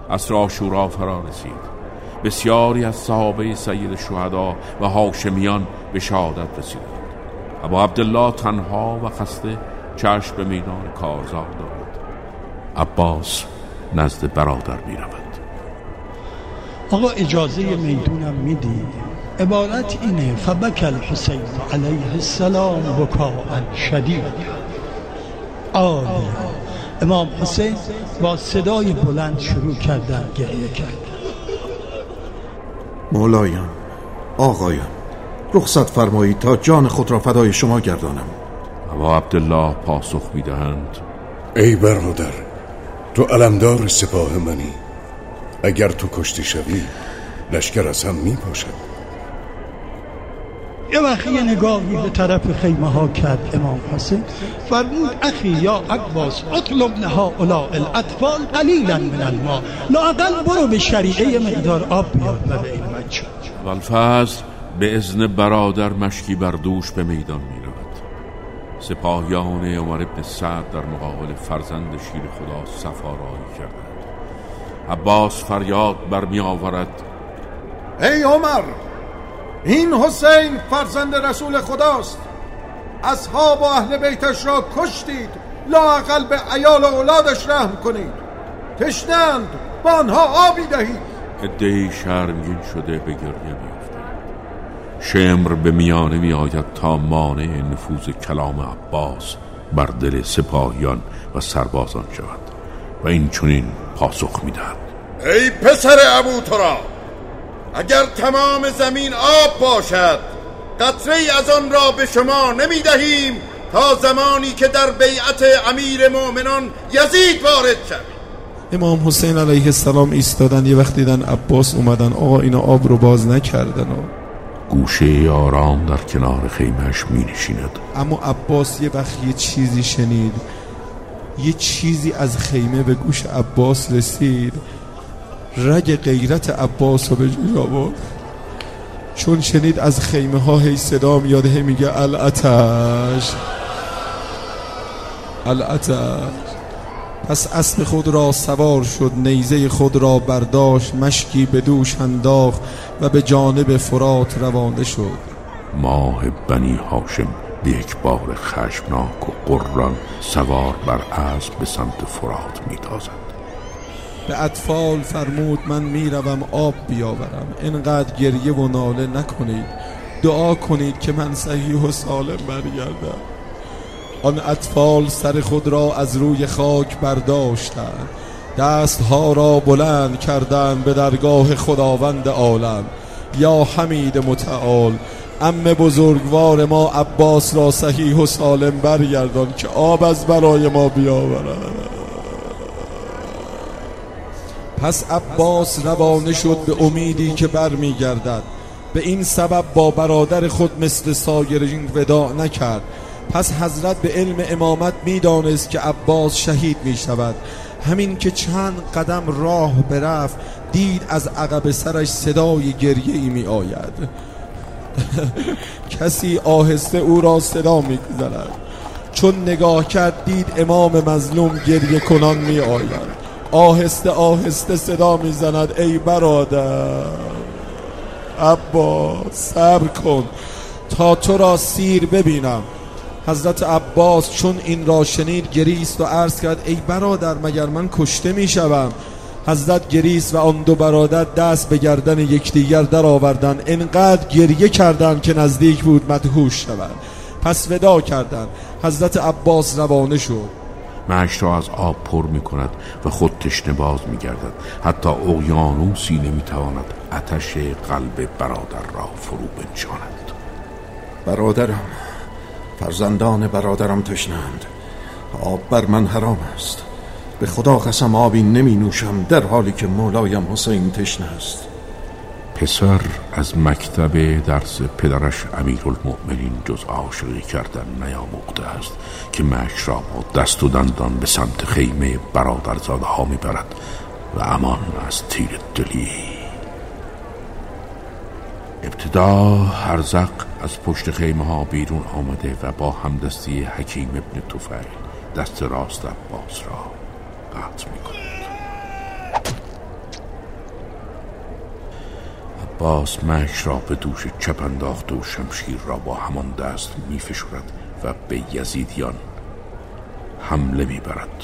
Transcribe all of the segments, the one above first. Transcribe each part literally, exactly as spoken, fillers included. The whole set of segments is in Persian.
عصر عاشورا فرا رسید. بسیاری از صحابه سید شهدا و هاشمیان به شهادت رسیدند. ابا عبدالله تنها و خسته چشم به میدان کارزار دارد. عباس نزد برادر می رود. آقا اجازه میدونم میدی؟ عبارت اینه: فبک الحسین علیه السلام بکاء شدید. آه امام حسین با صدای بلند شروع کردن گریه کرد. مولایان، آقایان، رخصت فرمایید تا جان خود را فدای شما گردانم. ابا عبدالله پاسخ میدهند: ای برادر، تو علمدار سپاه منی. اگر تو کشته شوی لشکر از هم می پاشد. یه وقتی یه نگاهی به طرف خیمه ها کرد امام حسین، فرمود: اخی یا عباس اطلب لها اولاء الاطفال قلیلا من الماء. لااقل برو به شریعه مقدار آب بیار به این بچه. والفضل به اذن برادر مشکی بر دوش به میدان می رود. سپاهیان عمر ابن سعد در مقابل فرزند شیر خدا صفارایی کردند. عباس فریاد برمی آورد: ای عمر، این حسین فرزند رسول خداست. اصحاب و اهل بیتش را کشتید، لااقل به عیال و اولادش رحم کنید. تشنند، با آنها آبی دهید. عده‌ای شرمگین شده به گریه می‌افتند. شمر به میانه می آید تا مانع نفوذ کلام عباس بر دل سپاهیان و سربازان شود و این چنین پاسخ می‌دهد: ای پسر ابو تراب، اگر تمام زمین آب باشد قطره‌ای از آن را به شما نمی دهیم تا زمانی که در بیعت امیر مؤمنان یزید وارد شد. امام حسین علیه السلام ایستادن. یه وقت دیدن عباس اومدن. آقا اینا آب رو باز نکردن. گوشه آرام در کنار خیمهش می نشیند. اما عباس یه وقت یه چیزی شنید. یه چیزی از خیمه به گوش عباس رسید. رگ غیرت عباس رو به جوی آورد، چون شنید از خیمه ها هی صدا میاد، هی میگه الاتش الاتش. پس اسب خود را سوار شد، نیزه خود را برداشت، مشکی به دوش انداخت و به جانب فرات روانه شد. ماه بنی هاشم به یک بار خشمناک و قران سوار بر اسب به سمت فرات میتازد. به اطفال فرمود: من میروم آب بیاورم. اینقدر گریه و ناله نکنید، دعا کنید که من صحیح و سالم برگردم. آن اطفال سر خود را از روی خاک برداشتند، دستها را بلند کردند به درگاه خداوند عالم. یا حمید متعال، عم بزرگوار ما عباس را صحیح و سالم برگردان که آب از برای ما بیاورد. پس عباس روانه شد به امیدی که بر می گردد. به این سبب با برادر خود مثل سایرین وداع نکرد. پس حضرت به علم امامت می دانست که عباس شهید می شود. همین که چند قدم راه برفت، دید از عقب سرش صدای گریه ای می آید. کسی آهسته او را صدا می گذارد. چون نگاه کرد دید امام مظلوم گریه کنان می آید. آهسته آهسته صدا می زند: ای برادر عباس، صبر کن تا تو را سیر ببینم. حضرت عباس چون این را شنید گریست و عرض کرد: ای برادر، مگر من کشته می شوم؟ حضرت گریست و آن دو برادر دست به گردن یکدیگر در آوردند. اینقدر گریه کردند که نزدیک بود مدهوش شوند. پس ودا کردند. حضرت عباس روانه شد. مشت را از آب پر می کند و خود تشنه باز می گردد. حتی اقیانوسی نمی تواند آتش قلب برادر را فرو بنشاند. برادرم، فرزندان برادرم تشنند. آب بر من حرام است. به خدا قسم آبی نمی نوشم در حالی که مولایم حسین تشنه است. پسر از مکتب درس پدرش امیرالمؤمنین جز عاشقی کردن نیاموخته است که مشت را با دست و دندان به سمت خیمه برادرزاده ها می برد و امان از تیر دلی. ابتدا هرزق از پشت خیمه ها بیرون آمده و با همدستی حکیم ابن طفیل دست راست عباس را قطع می کند. عباس مشک را به دوش چپ انداخت و شمشیر را با همان دست می فشرد و به یزیدیان حمله می برد.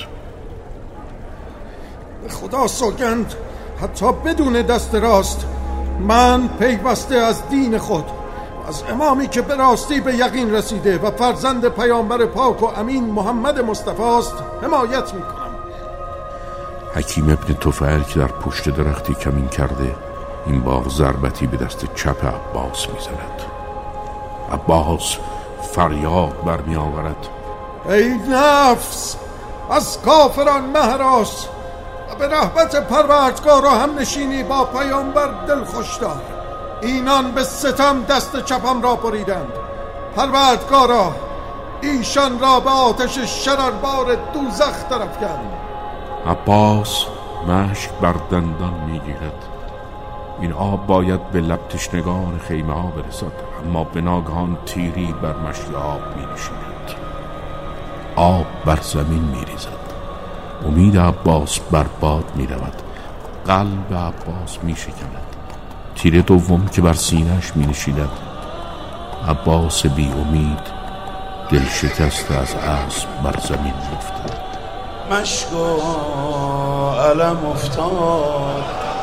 به خدا سوگند حتی بدون دست راست من پیوسته از دین خود، از امامی که به راستی به یقین رسیده و فرزند پیامبر پاک و امین محمد مصطفی است حمایت می کنم. حکیم ابن طفیل که در پشت درختی کمین کرده این بار ضربتی به دست چپ عباس می زند. عباس فریاد برمی آورد: ای نفس، از کافران مهراس و به رحمت پروردگار را هم نشینی با پیامبر دل خوش دار. اینان به ستم دست چپم را بریدند. پروردگارا ایشان را به آتش شرربار دوزخ درافکن. عباس مشک بر دندان میگیرد. این آب باید به لب تشنگان خیمه ها برسد، اما به ناگهان تیری بر مشک آب می نشیند. آب بر زمین می ریزد. امید عباس بر باد می رود. قلب عباس می شکند. تیر دوم که بر سینه‌اش می نشیند. عباس بی امید دل شکسته از اسب بر زمین می افتد. مشک و علم افتاد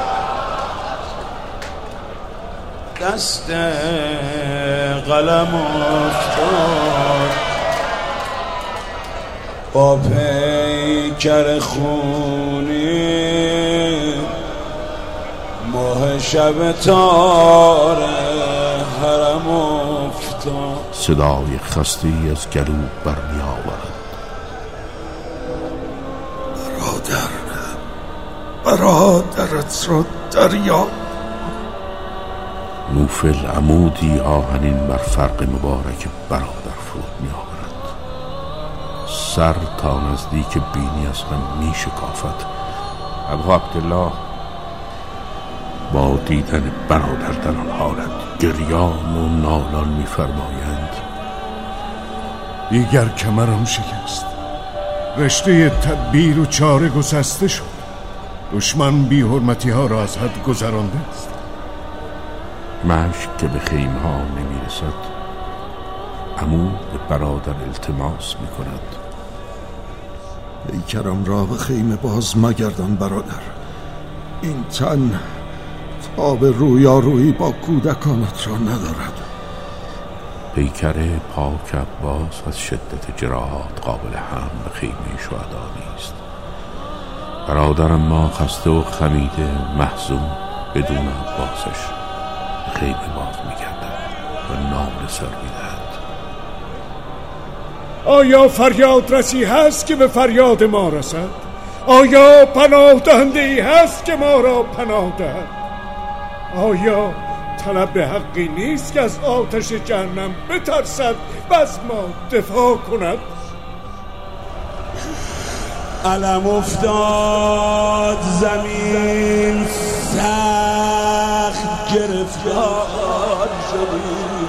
دست قلم افتاد با پیکر خونی ماه شب تار حرم افتاد. صدای خسته‌ای از گلو برمی آورد. برادر، برادرت را دریا. نوفل عمودی آهنین بر فرق مبارک برادر فرود می آورد. سر تا نزدیک بینی از هم می شکافد. ابا عبدالله با دیدن برادر در آن حالت گریان و نالان می فرمایند: دیگر کمرم شکست، رشته تدبیر و چاره گسسته شد. دشمن بی حرمتی ها را از حد گذرانده است. مشک که به خیمه ها نمی رسد، عمو به برادر التماس می کند: پیکرم را به خیمه باز مگردان برادر. این تن تاب رویارویی با کودکانت را ندارد. پیکر پاک عباس از شدت جراحات قابل حمل به خیمه شهدا نیست. برادرم ما خسته و خمیده محزون بدون عباسش به خیمه باز می‌گردد و ناله سر می‌دهد. آیا فریاد رسی هست که به فریاد ما رسد؟ آیا پناه دهنده‌ای هست که ما را پناه دهد؟ آیا طلب حقی نیست که از آتش جهنم بترسد و از ما دفاع کند؟ علم افتاد زمین سخت گرفتار شدی،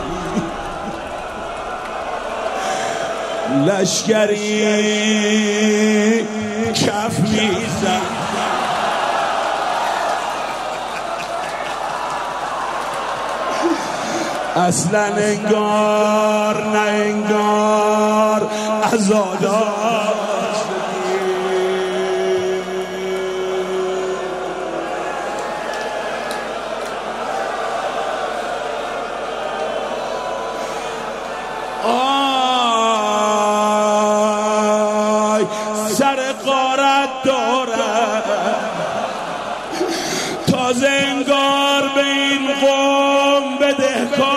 لشکری کف میزد، اصلا انگار نه انگار عزادار شدی. آی سر غارت دارد، تازه انگار به این قوم بدهکار.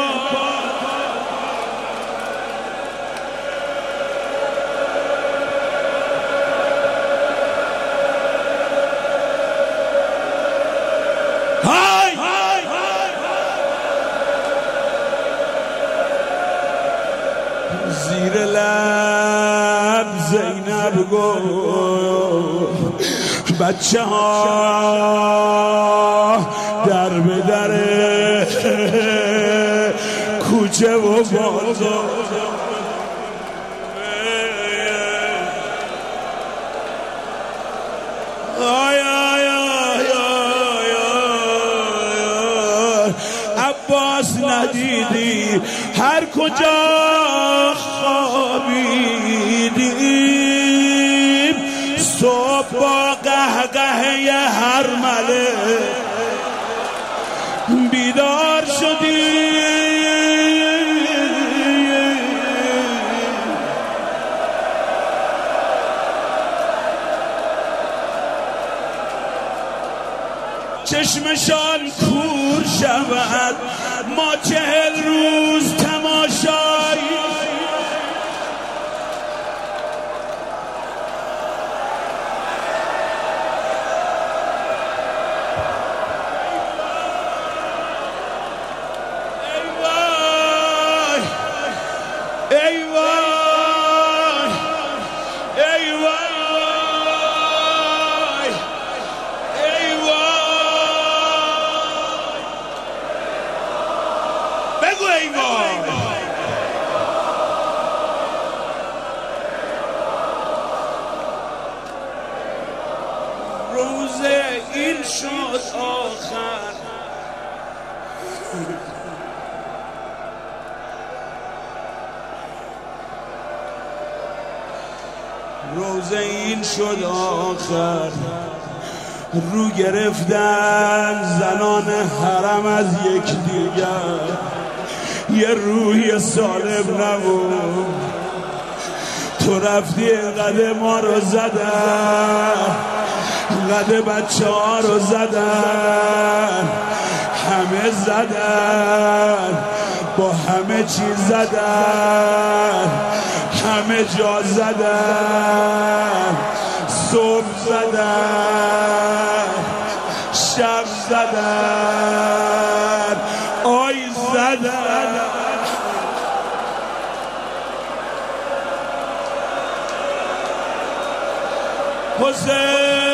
زیر لب زینب گفت بچه ها در به در کوچه و بازار. آی آی آی آی آی عباس ندیدی، هر کجا خوابیدیم صبح با قهقه هر مله بیدار شدیم. چشمشان کور شود ما چهل روز تماشایی، ای وای ای وای ای وای، بگو ای وای. روز این شد آخر، روز این شد آخر، رو گرفتن زنان حرم از یک دیگر، یه روی سالم نبود، تو رفتی قد ما رو زدن، قد بچه ها رو زدن، همه زدن، با همه چیز زدن، همه جا زدن، صبح زدن، شب زدن، آی زدن. حسین